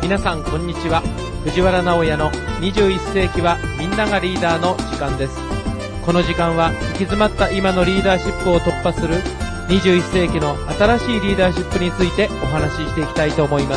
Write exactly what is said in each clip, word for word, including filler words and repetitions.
皆さんこんにちは。藤原直也のにじゅういっ世紀はみんながリーダーの時間です。この時間は行き詰まった今のリーダーシップを突破するにじゅういっ世紀の新しいリーダーシップについてお話ししていきたいと思います。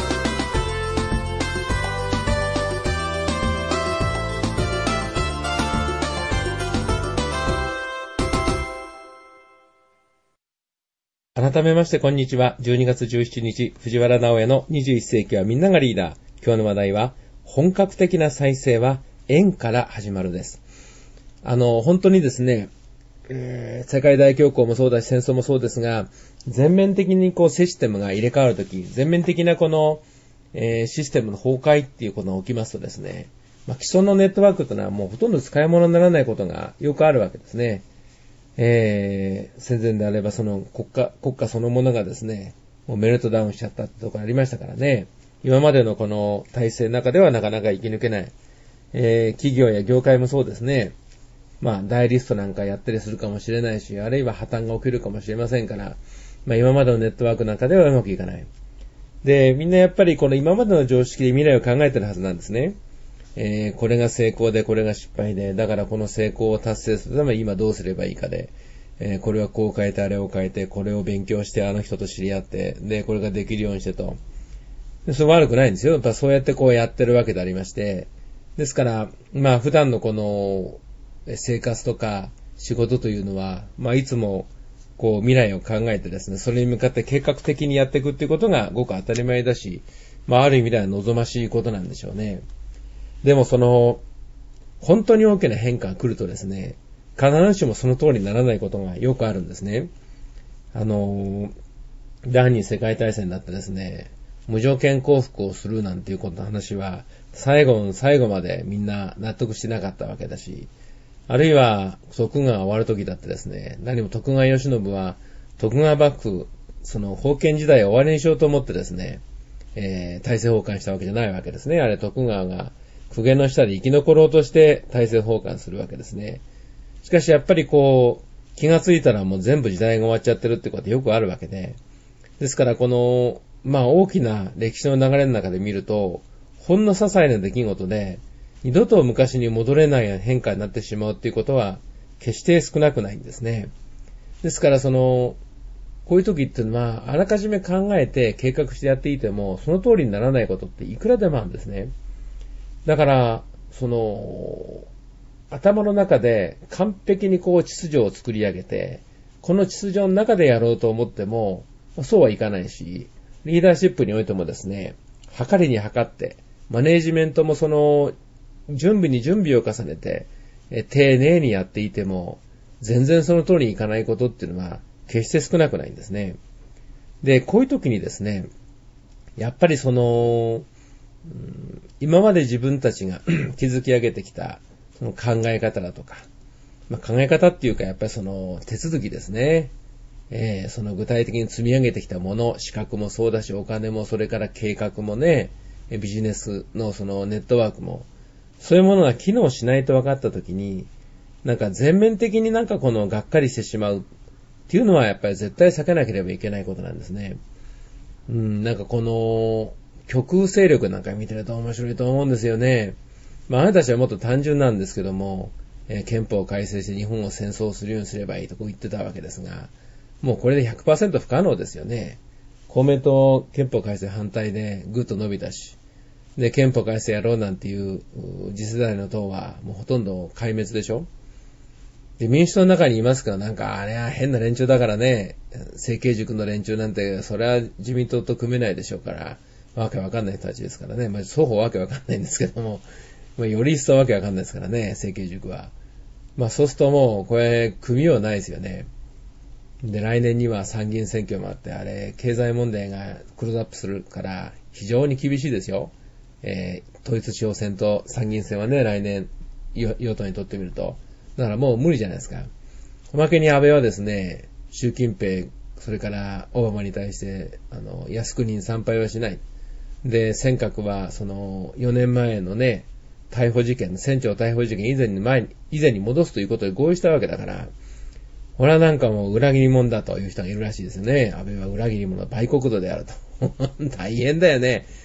改めましてこんにちは。じゅうにがつじゅうしちにち、藤原直也のにじゅういっ世紀はみんながリーダー。今日の話題は、本格的な再生は縁から始まるです。あの、本当にですね、えー、世界大恐慌もそうだし戦争もそうですが、全面的にこうシステムが入れ替わるとき、全面的なこの、えー、システムの崩壊っていうことが起きますとですね、まあ、既存のネットワークというのはもうほとんど使い物にならないことがよくあるわけですね。えー、戦前であればその国家、国家そのものがですね、もうメルトダウンしちゃったってところありましたからね。今までのこの体制の中ではなかなか生き抜けない。えー、企業や業界もそうですね。まあ、大リストなんかやったりするかもしれないし、あるいは破綻が起きるかもしれませんから、まあ今までのネットワークなんかではうまくいかない。で、みんなやっぱりこの今までの常識で未来を考えてるはずなんですね。えー、これが成功でこれが失敗で、だからこの成功を達成するために今どうすればいいかで、えー、これはこう変えてあれを変えて、これを勉強してあの人と知り合って、で、これができるようにしてと。でそれ悪くないんですよ。やっぱそうやってこうやってるわけでありまして。ですから、まあ普段のこの生活とか仕事というのは、まあいつもこう未来を考えてですね、それに向かって計画的にやっていくっていうことがごく当たり前だし、まあある意味では望ましいことなんでしょうね。でもその、本当に大きな変化が来るとですね、必ずしもその通りにならないことがよくあるんですね。あの、第二次世界大戦だってですね、無条件降伏をするなんていうことの話は、最後の最後までみんな納得してなかったわけだし、あるいは徳川が終わる時だってですね、何も徳川慶喜は徳川幕府、その封建時代を終わりにしようと思ってですね、えー、体制崩壊したわけじゃないわけですね。あれ徳川が公家の下で生き残ろうとして体制崩壊するわけですね。しかしやっぱりこう、気がついたらもう全部時代が終わっちゃってるってことよくあるわけで。ですからこの、まあ大きな歴史の流れの中で見ると、ほんの些細な出来事で、二度と昔に戻れない変化になってしまうっていうことは、決して少なくないんですね。ですからその、こういう時っていうのは、あらかじめ考えて計画してやっていても、その通りにならないことっていくらでもあるんですね。だから、その、頭の中で完璧にこう秩序を作り上げて、この秩序の中でやろうと思っても、そうはいかないし、リーダーシップにおいてもですね、測りに測って、マネージメントもその、準備に準備を重ねて、え丁寧にやっていても、全然その通りにいかないことっていうのは、決して少なくないんですね。で、こういう時にですね、やっぱりその、今まで自分たちが築き上げてきたその考え方だとか、まあ、考え方っていうかやっぱりその手続きですね、えー、その具体的に積み上げてきたもの、資格もそうだしお金もそれから計画もね、ビジネスのそのネットワークもそういうものが機能しないと分かったときに、なんか全面的になんかこのがっかりしてしまうっていうのはやっぱり絶対避けなければいけないことなんですね。うん、なんかこの極右勢力なんか見てると面白いと思うんですよね。まあ、あなたたちはもっと単純なんですけども、えー、憲法を改正して日本を戦争するようにすればいいとこう言ってたわけですが、もうこれで ひゃくパーセント 不可能ですよね。公明党憲法改正反対でぐっと伸びたし、で、憲法改正やろうなんていう次世代の党はもうほとんど壊滅でしょ。で、民主党の中にいますから、なんかあれは変な連中だからね、政経塾の連中なんて、それは自民党と組めないでしょうから、わけわかんない人たちですからね。まあ、双方わけわかんないんですけども、まあ、より一層わけわかんないですからね、政経塾は。まあ、そうするともう、これ、組みようないですよね。で、来年には参議院選挙もあって、あれ、経済問題がクローズアップするから、非常に厳しいですよ。えー、統一地方選と参議院選はね、来年、与党にとってみると。だからもう無理じゃないですか。おまけに安倍はですね、習近平、それからオバマに対して、あの、靖国に参拝はしない。で、尖閣は、その、よねんまえのね、逮捕事件、船長逮捕事件以前に前に、以前に戻すということで合意したわけだから、これはなんかもう裏切り者だという人がいるらしいですよね。安倍は裏切り者、売国奴であると。大変だよね。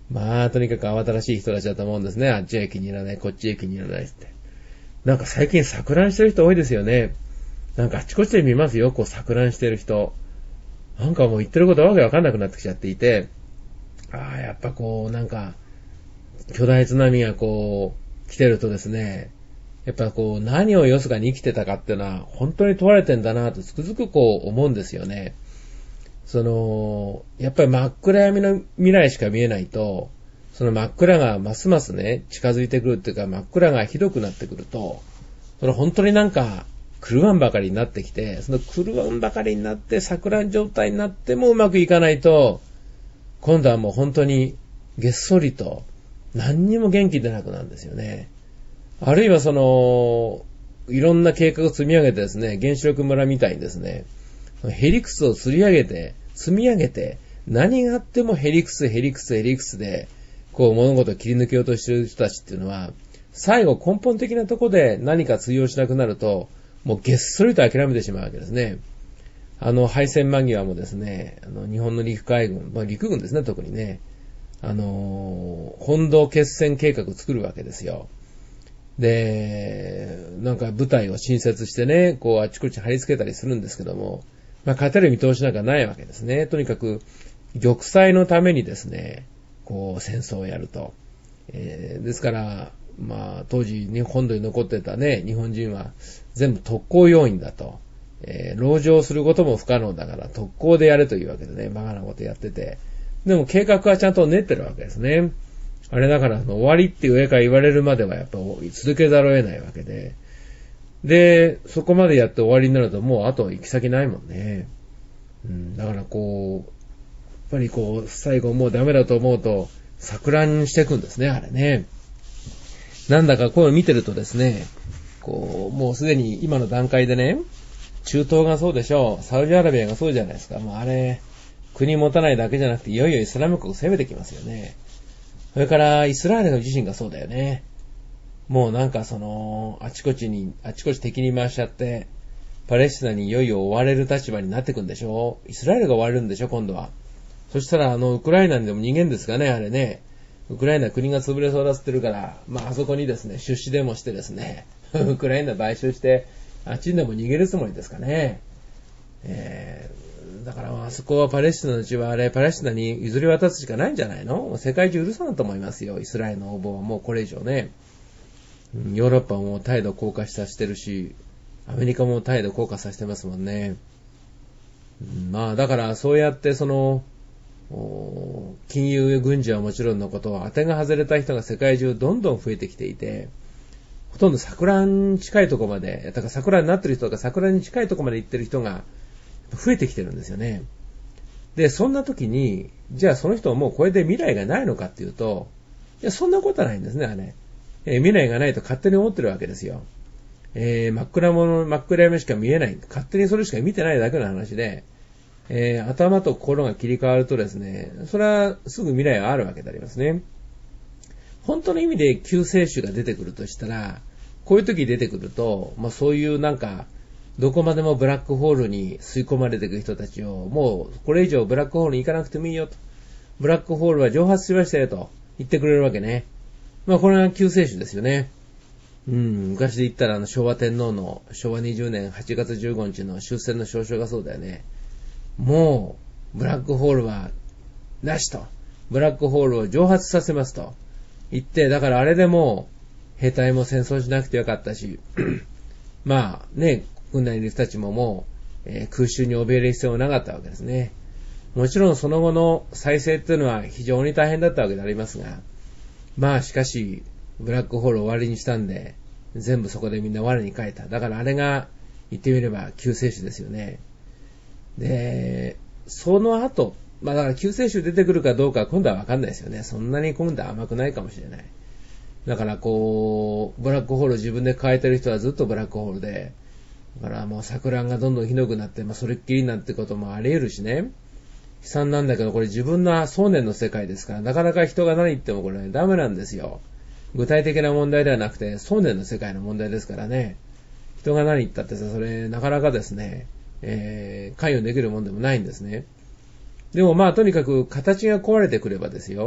まあ、とにかく慌ただしい人たちだと思うんですね。あっちへ気に入らない、こっちへ気に入らないって。なんか最近錯乱してる人多いですよね。なんかあちこちで見ますよ、こう錯乱してる人。なんかもう言ってることわけわかんなくなってきちゃっていて、ああ、やっぱこう、なんか、巨大津波がこう、来てるとですね、やっぱこう、何をよすがに生きてたかっていうのは、本当に問われてんだなとつくづくこう思うんですよね。その、やっぱり真っ暗闇の未来しか見えないと、その真っ暗がますますね、近づいてくるっていうか、真っ暗がひどくなってくると、その本当になんか、狂わんばかりになってきて、その狂わんばかりになって、錯乱状態になってもうまくいかないと、今度はもう本当に、げっそりと、何にも元気出なくなるんですよね。あるいはその、いろんな計画を積み上げてですね、原子力村みたいにですね、ヘリクスを釣り上げて、積み上げて、何があってもヘリクス、ヘリクス、ヘリクスで、こう物事を切り抜けようとしている人たちっていうのは、最後根本的なところで何か通用しなくなると、もうげっそりと諦めてしまうわけですね。あの敗戦間際もですね、あの日本の陸海軍、まあ、陸軍ですね、特にね、あのー、本土決戦計画を作るわけですよ。で、なんか部隊を新設してね、こうあちこち貼り付けたりするんですけども、まあ勝てる見通しなんかないわけですね。とにかく玉砕のためにですね、こう戦争をやると。えー、ですから、まあ当時日本土に残ってたね、日本人は全部特攻要員だと。えー、籠城することも不可能だから特攻でやれというわけでね、バカなことやってて。でも計画はちゃんと練ってるわけですね。あれだから終わりって上から言われるまではやっぱ続けざるを得ないわけで。で、そこまでやって終わりになるともうあと行き先ないもんね。うん、だからこう、やっぱりこう、最後もうダメだと思うと、錯乱していくんですね、あれね。なんだかこういうの見てるとですね、こう、もうすでに今の段階でね、中東がそうでしょう、サウジアラビアがそうじゃないですか。もうあれ、国持たないだけじゃなくて、いよいよイスラム国攻めてきますよね。それからイスラエル自身がそうだよね。もうなんかその、あちこちに、あちこち敵に回しちゃって、パレスチナにいよいよ追われる立場になってくんでしょ。イスラエルが追われるんでしょ、今度は。そしたらあの、ウクライナにでも逃げんですかね、あれね。ウクライナ国が潰れそうだっつってるから、まああそこにですね、出資でもしてですね、ウクライナ買収して、あっちにでも逃げるつもりですかね。えー、だからあそこはパレスチナのうちはあれ、パレスチナに譲り渡すしかないんじゃないの？世界中許さないと思いますよ、イスラエルの応募はもうこれ以上ね。ヨーロッパも態度硬化させてるし、アメリカも態度硬化させてますもんね。まあだからそうやってその、金融軍事はもちろんのこと、当てが外れた人が世界中どんどん増えてきていて、ほとんど桜に近いところまで、だから桜になってる人とか桜に近いところまで行ってる人が増えてきてるんですよね。で、そんな時に、じゃあその人はもうこれで未来がないのかっていうと、いや、そんなことはないんですね、あれ。えー、未来がないと勝手に思ってるわけですよ。えー、真っ暗もの、真っ暗闇しか見えない。勝手にそれしか見てないだけの話で、えー、頭と心が切り替わるとですね、それはすぐ未来があるわけでありますね。本当の意味で救世主が出てくるとしたら、こういう時出てくると、まあそういうなんか、どこまでもブラックホールに吸い込まれていく人たちを、もうこれ以上ブラックホールに行かなくてもいいよと。ブラックホールは蒸発しましたよと言ってくれるわけね。まあこれが救世主ですよね。うん、昔で言ったらあの昭和天皇の昭和にじゅうねんはちがつじゅうごにちの終戦の詔書がそうだよね。もう、ブラックホールはなしと。ブラックホールを蒸発させますと言って、だからあれでも兵隊も戦争しなくてよかったし、まあね、軍内にいる人たちももう、えー、空襲に怯える必要もなかったわけですね。もちろんその後の再生っていうのは非常に大変だったわけでありますが、まあしかし、ブラックホールを終わりにしたんで、全部そこでみんな我に返った。だからあれが言ってみれば救世主ですよね。で、その後、まあだから救世主出てくるかどうかは今度は分かんないですよね。そんなに今度は甘くないかもしれない。だからこう、ブラックホールを自分で変えてる人はずっとブラックホールで、だからもう錯乱がどんどんひどくなって、まあそれっきりになってこともあり得るしね。悲惨なんだけど、これ自分の想念の世界ですから、なかなか人が何言ってもこれ、ね、ダメなんですよ。具体的な問題ではなくて、想念の世界の問題ですからね。人が何言ったってさ、それなかなかですね、えー、関与できるもんでもないんですね。でもまあとにかく形が壊れてくればですよ。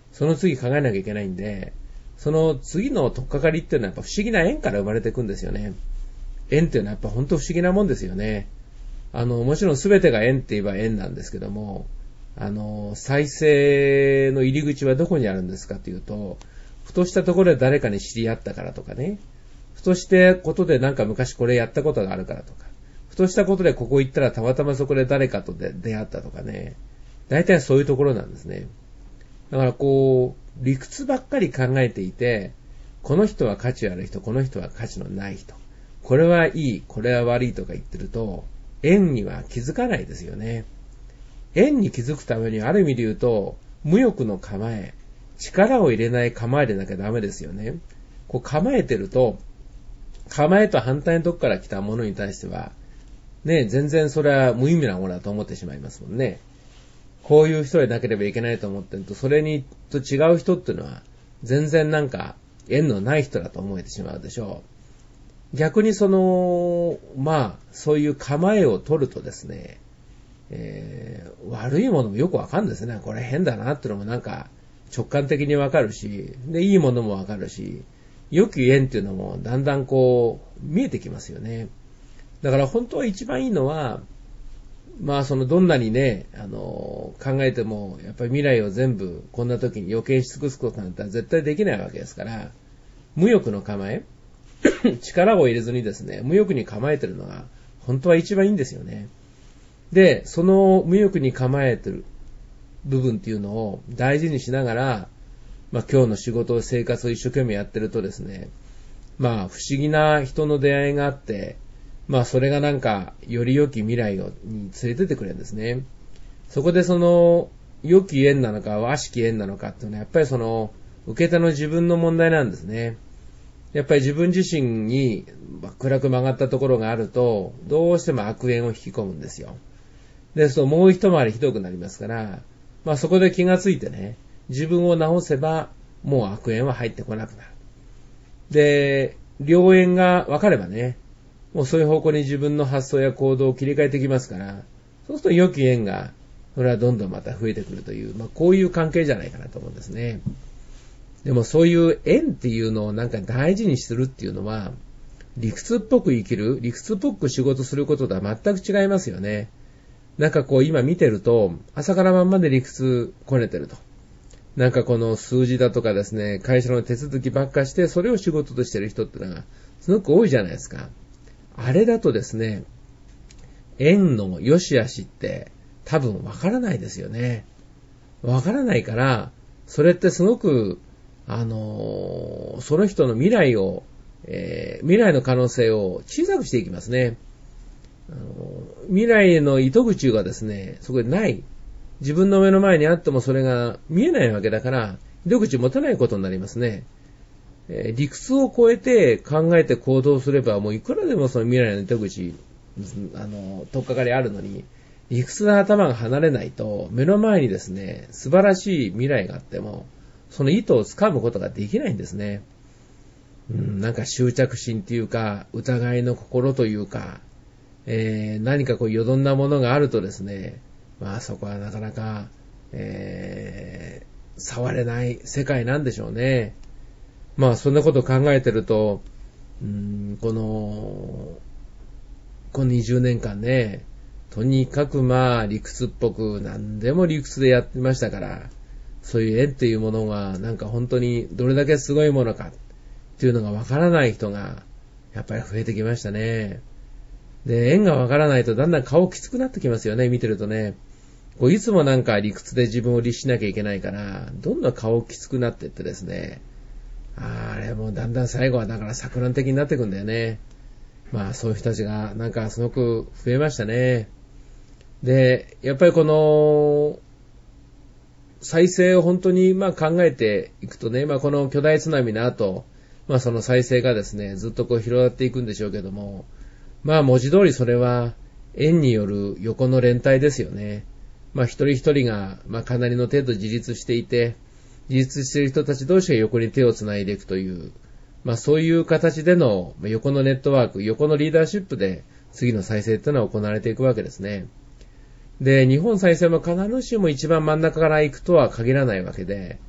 その次考えなきゃいけないんで、その次の取っかかりっていうのはやっぱ不思議な縁から生まれていくんですよね。縁っていうのはやっぱ本当不思議なもんですよね。あの、もちろん全てが縁って言えば縁なんですけども、あの、再生の入り口はどこにあるんですかっていうと、ふとしたところで誰かに知り合ったからとかね、ふとしたことでなんか昔これやったことがあるからとか、ふとしたことでここ行ったらたまたまそこで誰かとで出会ったとかね、大体そういうところなんですね。だからこう、理屈ばっかり考えていて、この人は価値ある人、この人は価値のない人、これはいい、これは悪いとか言ってると、縁には気づかないですよね。縁に気づくためにある意味で言うと、無欲の構え、力を入れない構えでなきゃダメですよね。こう構えてると、構えと反対のとこから来たものに対しては、ね、全然それは無意味なものだと思ってしまいますもんね。こういう人でなければいけないと思ってると、それにと違う人っていうのは、全然なんか縁のない人だと思えてしまうでしょう。逆にその、まあ、そういう構えを取るとですね、えー、悪いものもよくわかるんですね。これ変だなっていうのもなんか直感的にわかるし、で、いいものもわかるし、良き縁っていうのもだんだんこう、見えてきますよね。だから本当は一番いいのは、まあそのどんなにね、あの、考えても、やっぱり未来を全部こんな時に予見し尽くすことなんて絶対できないわけですから、無欲の構え力を入れずにですね、無欲に構えてるのが本当は一番いいんですよね。で、その無欲に構えてる部分っていうのを大事にしながら、まあ今日の仕事、生活を一生懸命やってるとですね、まあ不思議な人の出会いがあって、まあそれがなんかより良き未来をに連れてってくれるんですね。そこでその良き縁なのか悪しき縁なのかっていうのはやっぱりその受け手の自分の問題なんですね。やっぱり自分自身に暗く曲がったところがあると、どうしても悪縁を引き込むんですよ。で、そう、もう一回りひどくなりますから、まあそこで気がついてね、自分を直せば、もう悪縁は入ってこなくなる。で、良縁が分かればね、もうそういう方向に自分の発想や行動を切り替えてきますから、そうすると良き縁が、それはどんどんまた増えてくるという、まあこういう関係じゃないかなと思うんですね。でもそういう縁っていうのをなんか大事にするっていうのは、理屈っぽく生きる、理屈っぽく仕事することとは全く違いますよね。なんかこう今見てると、朝から晩まで理屈こねてると。なんかこの数字だとかですね、会社の手続きばっかして、それを仕事としてる人ってのがすごく多いじゃないですか。あれだとですね、縁の良し悪しって多分わからないですよね。わからないから、それってすごく、あのー、その人の未来を、えー、未来の可能性を小さくしていきますね。あの未来の糸口がですね、そこでない。自分の目の前にあってもそれが見えないわけだから、糸口持たないことになりますね。えー、理屈を超えて考えて行動すれば、もういくらでもその未来の糸口、あの、取っかかりあるのに、理屈の頭が離れないと、目の前にですね、素晴らしい未来があっても、その意図をつかむことができないんですね。うん、なんか執着心っていうか、疑いの心というか、えー、何かこう余分なものがあるとですね、まあそこはなかなか、えー、触れない世界なんでしょうね。まあそんなことを考えてると、うーん、この、このにじゅうねんかんね、とにかくまあ理屈っぽく何でも理屈でやってましたから、そういう縁っていうものがなんか本当にどれだけすごいものかっていうのがわからない人がやっぱり増えてきましたね。で、縁がわからないとだんだん顔きつくなってきますよね、見てるとね。こういつもなんか理屈で自分を律しなきゃいけないから、どんどん顔きつくなっていってですね、あれもうだんだん最後はだから錯乱的になっていくんだよね。まあそういう人たちがなんかすごく増えましたね。で、やっぱりこの、再生を本当にまあ考えていくとね、まあこの巨大津波の後、まあその再生がですね、ずっとこう広がっていくんでしょうけども、まあ文字通りそれは縁による横の連帯ですよね。まあ一人一人がまあかなりの程度自立していて、自立している人たち同士が横に手をつないでいくという、まあそういう形での横のネットワーク、横のリーダーシップで次の再生っていうのは行われていくわけですね。で、日本再生も必ずしも一番真ん中から行くとは限らないわけで、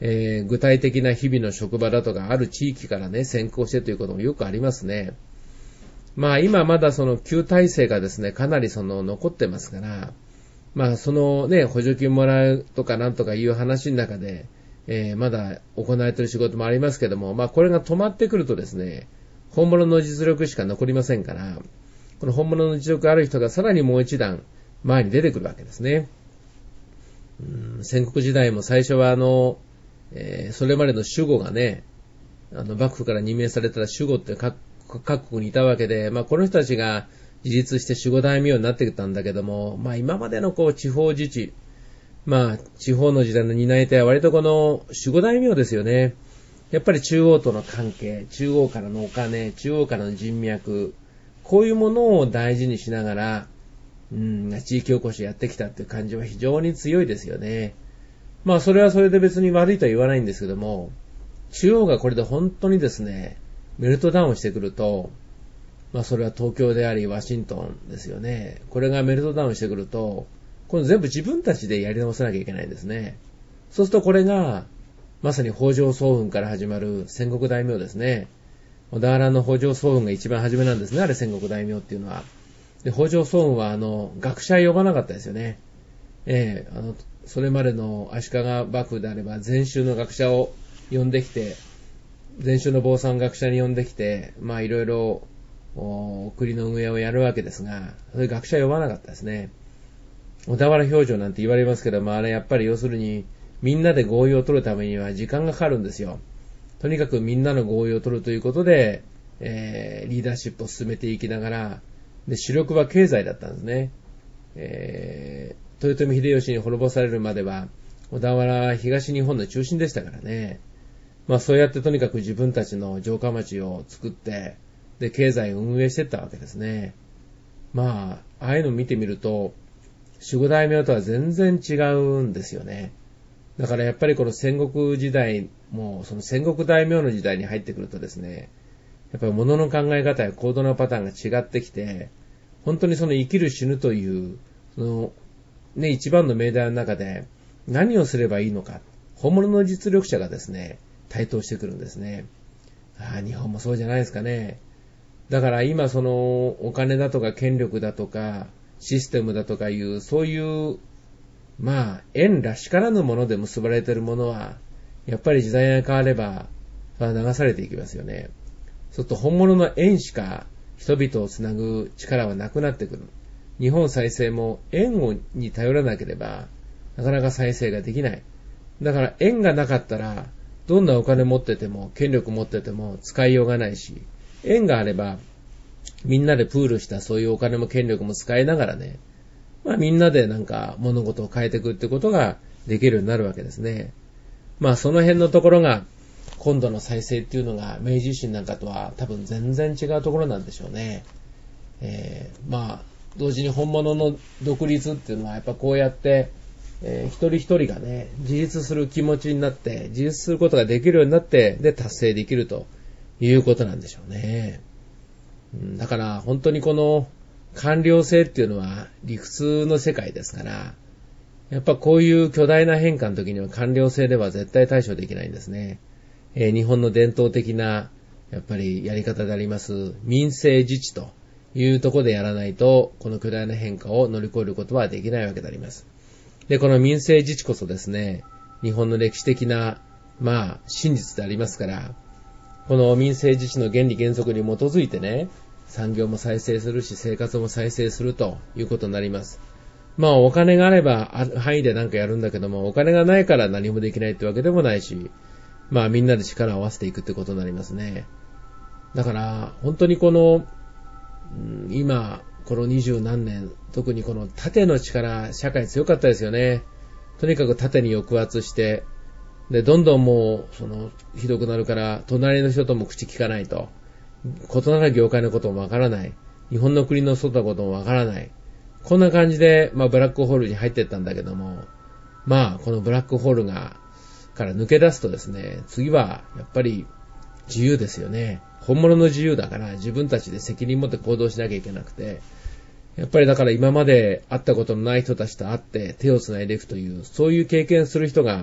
えー、具体的な日々の職場だとか、ある地域からね、先行してということもよくありますね。まあ今まだその旧体制がですね、かなりその残ってますから、まあそのね、補助金もらうとかなんとかいう話の中で、えー、まだ行われている仕事もありますけども、まあこれが止まってくるとですね、本物の実力しか残りませんから、この本物の実力ある人がさらにもう一段前に出てくるわけですね。うん、戦国時代も最初はあの、えー、それまでの守護がね、あの幕府から任命されたら守護って各各国にいたわけで、まあこの人たちが自立して守護大名になってきたんだけども、まあ今までのこう地方自治、まあ地方の時代の担い手は割とこの守護大名ですよね。やっぱり中央との関係、中央からのお金、中央からの人脈、こういうものを大事にしながら、うん、地域おこしやってきたっていう感じは非常に強いですよね。まあそれはそれで別に悪いとは言わないんですけども、中央がこれで本当にですね、メルトダウンしてくると、まあそれは東京でありワシントンですよね。これがメルトダウンしてくると、これ全部自分たちでやり直さなきゃいけないんですね。そうするとこれが、まさに北条早雲から始まる戦国大名ですね。小田原の北条早雲が一番初めなんですね、あれ戦国大名っていうのは。で、北条早雲はあの、学者呼ばなかったですよね。ええー、あの、それまでの足利幕府であれば、禅宗の学者を呼んできて、禅宗の坊さん学者に呼んできて、まあいろいろ、国の運営をやるわけですが、そういう学者呼ばなかったですね。小田原評定なんて言われますけど、まああれやっぱり要するに、みんなで合意を取るためには時間がかかるんですよ。とにかくみんなの合意を取るということで、えー、リーダーシップを進めていきながら、で、主力は経済だったんですね。えー、豊臣秀吉に滅ぼされるまでは、小田原は東日本の中心でしたからね。まあそうやってとにかく自分たちの城下町を作って、で、経済を運営していったわけですね。まあ、ああいうのを見てみると、守護大名とは全然違うんですよね。だからやっぱりこの戦国時代も、その戦国大名の時代に入ってくるとですね、やっぱり物の考え方や行動のパターンが違ってきて、本当にその生きる死ぬという、その、ね、一番の命題の中で何をすればいいのか、本物の実力者がですね、台頭してくるんですね。ああ、日本もそうじゃないですかね。だから今そのお金だとか権力だとかシステムだとかいう、そういうまあ、縁らしからぬもので結ばれているものは、やっぱり時代が変われば、流されていきますよね。そうすると本物の縁しか人々をつなぐ力はなくなってくる。日本再生も縁に頼らなければ、なかなか再生ができない。だから縁がなかったら、どんなお金持ってても、権力持ってても使いようがないし、縁があれば、みんなでプールしたそういうお金も権力も使いながらね、まあみんなでなんか物事を変えていくってことができるようになるわけですね。まあその辺のところが今度の再生っていうのが明治維新なんかとは多分全然違うところなんでしょうね。えー、まあ同時に本物の独立っていうのはやっぱこうやって、えー、一人一人がね自立する気持ちになって自立することができるようになってで達成できるということなんでしょうね。だから本当にこの官僚制っていうのは理屈の世界ですから、やっぱこういう巨大な変化の時には官僚制では絶対対処できないんですね。えー、日本の伝統的なやっぱりやり方であります民政自治というところでやらないと、この巨大な変化を乗り越えることはできないわけであります。で、この民政自治こそですね、日本の歴史的なまあ真実でありますから、この民政自治の原理原則に基づいてね、産業も再生するし生活も再生するということになります。まあお金があればある範囲で何かやるんだけども、お金がないから何もできないってわけでもないし、まあみんなで力を合わせていくってことになりますね。だから本当にこの、うん、今この二十何年、特にこの縦の力、社会強かったですよね。とにかく縦に抑圧して、でどんどんもうそのひどくなるから隣の人とも口聞かないと。異なる業界のこともわからない。日本の国の外のこともわからない。こんな感じで、まあ、ブラックホールに入っていったんだけども、まあ、このブラックホールが、から抜け出すとですね、次は、やっぱり、自由ですよね。本物の自由だから、自分たちで責任持って行動しなきゃいけなくて、やっぱりだから今まで会ったことのない人たちと会って手をつないでいくという、そういう経験する人が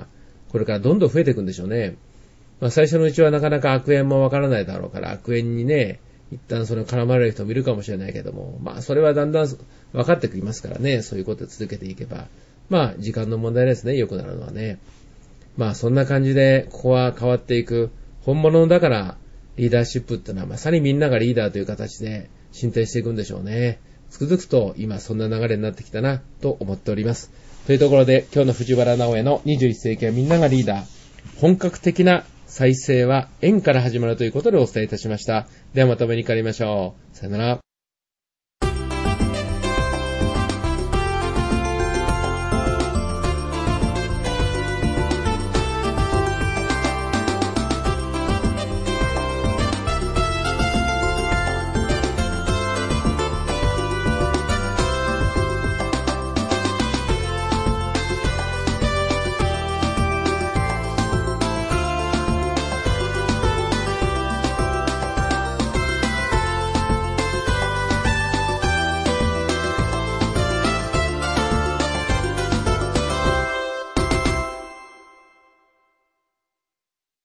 これからどんどん増えていくんでしょうね。まあ最初のうちはなかなか悪縁もわからないだろうから、悪縁にね、一旦その絡まれる人もいるかもしれないけども、まあそれはだんだん分かってきますからね、そういうことを続けていけば。まあ時間の問題ですね、良くなるのはね。まあそんな感じで、ここは変わっていく。本物だからリーダーシップってのはまさにみんながリーダーという形で進展していくんでしょうね。つくづくと今そんな流れになってきたなと思っております。というところで今日の藤原直哉のにじゅういっ世紀はみんながリーダー。本格的な再生は縁から始まるということでお伝えいたしました。ではまたお目にかかりましょう。さよなら。